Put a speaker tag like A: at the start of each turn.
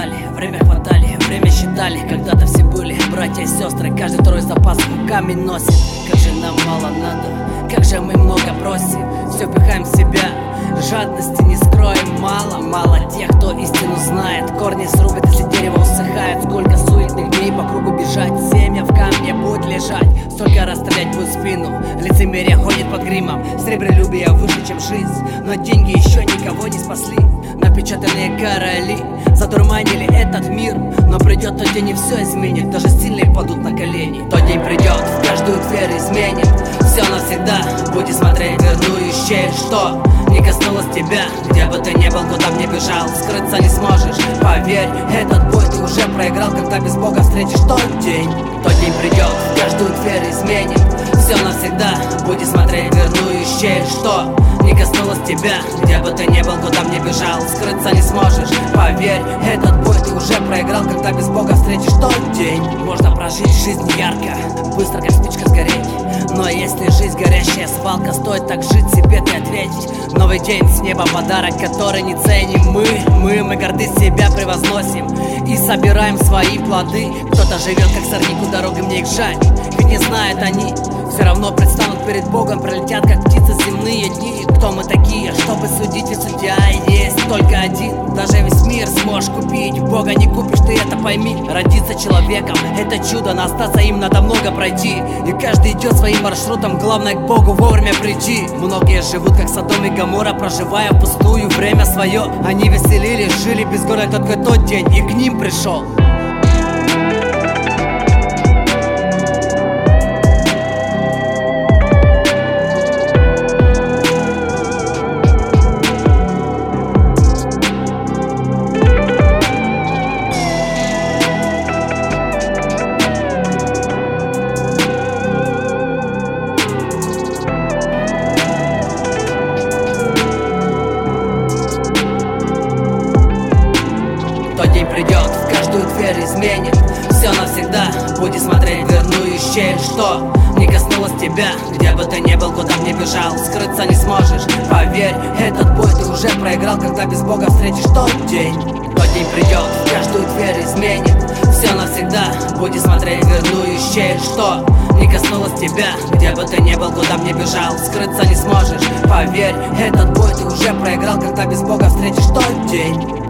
A: стали, время хватали, время считали. Когда-то все были братья и сестры, каждый второй запас камень носит. Как же нам мало надо, как же мы много просим, все пихаем в себя, жадности не скроем. Мало тех, кто истину знает. Корни срубят, если дерево усыхает. Сколько суетных дней по кругу бежать, семя в камне будет лежать. Столько раз стрелять в твою спину, лицемерие ходит под гримом. Сребролюбие выше, чем жизнь, но деньги еще никого не спасли. Напечатанные короли затурманили этот мир, но придет тот день и все изменит. Даже сильные падут на колени. Тот день придет, в каждую дверь изменит. Все навсегда, будешь смотреть дверную щель, что не коснулось тебя. Где бы ты ни был, куда б ни бежал, скрыться не сможешь. Поверь, этот бой ты уже проиграл. Когда без Бога встретишь тот день придет, в каждую дверь изменит. Все навсегда, будешь смотреть дверную щель, что не коснулось тебя. Где бы ты ни был, куда б ни бежал, скрыться не сможешь. Поверь, этот бой ты уже проиграл. Когда без Бога встретишь тот день. Можно прожить жизнь ярко, быстро как спичка сгореть. Но если жизнь горящая свалка, стоит так жить, себе ты ответить. Новый день с неба подарок, который не ценим мы горды себя превозносим и собираем свои плоды. Кто-то живет как сорняку дорогой, мне их жаль, ведь не знают они. Все равно предстанут перед Богом, пролетят как птицы земные дни. Кто мы такие, чтобы судить, и судья есть только один. Даже весь мир сможешь купить, Бога не купишь, ты это пойми. Родиться человеком — это чудо, но остаться им надо много пройти. И каждый идет своим маршрутом, главное к Богу вовремя прийти. Многие живут как Содом и Гоморра, проживая впустую время свое. Они веселились, жили без горя, только тот день и к ним пришел. День придет, в каждую дверь изменит. Все навсегда, будешь смотреть дверную щель, что не коснулось тебя. Где бы ты ни был, куда б ни бежал, скрыться не сможешь. Поверь, этот бой ты уже проиграл. Когда без Бога встретишь тот день придет, в каждую дверь изменит. Все навсегда, будешь смотреть дверную щель, что не коснулось тебя. Где бы ты ни был, куда б ни бежал, скрыться не сможешь. Поверь, этот бой ты уже проиграл. Когда без Бога встретишь тот день.